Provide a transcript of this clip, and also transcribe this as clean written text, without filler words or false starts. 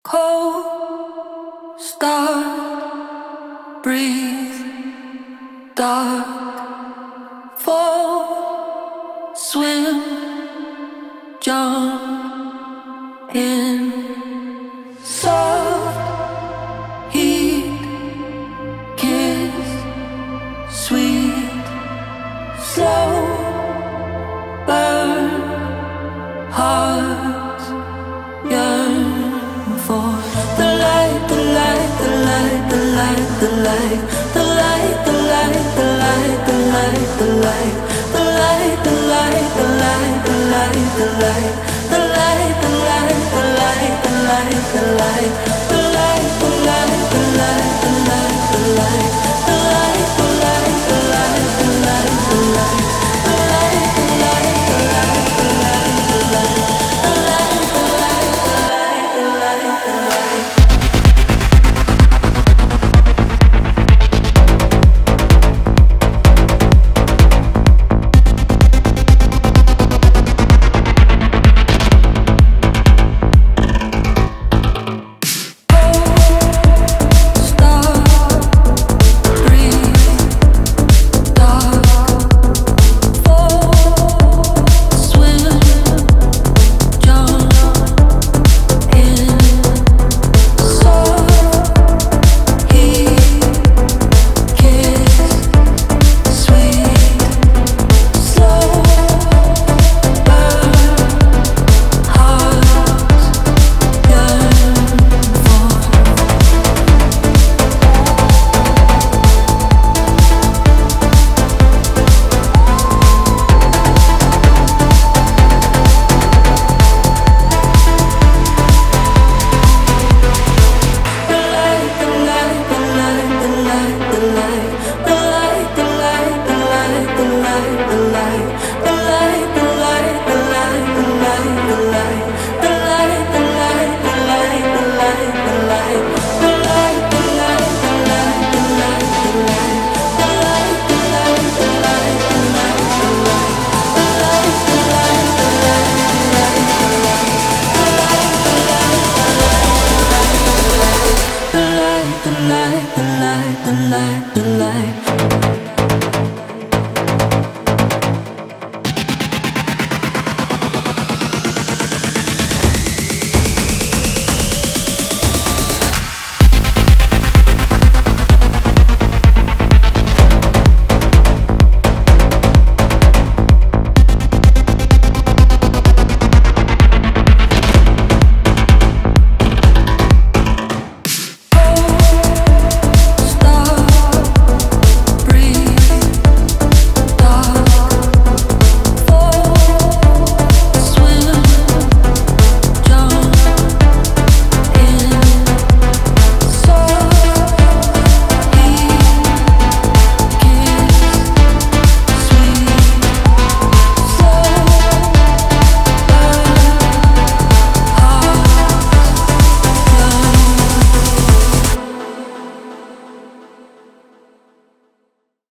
Cold, start, breathe, dark, fall, swim, jump in, soft, heat, kiss, sweet, slow, burn, hearts yearn for the light, the light, the light, the light, the light, the light, the light, the light, the light, the light, the light, the light, the light, the light, the light, the light, the light, the light, the light, the light.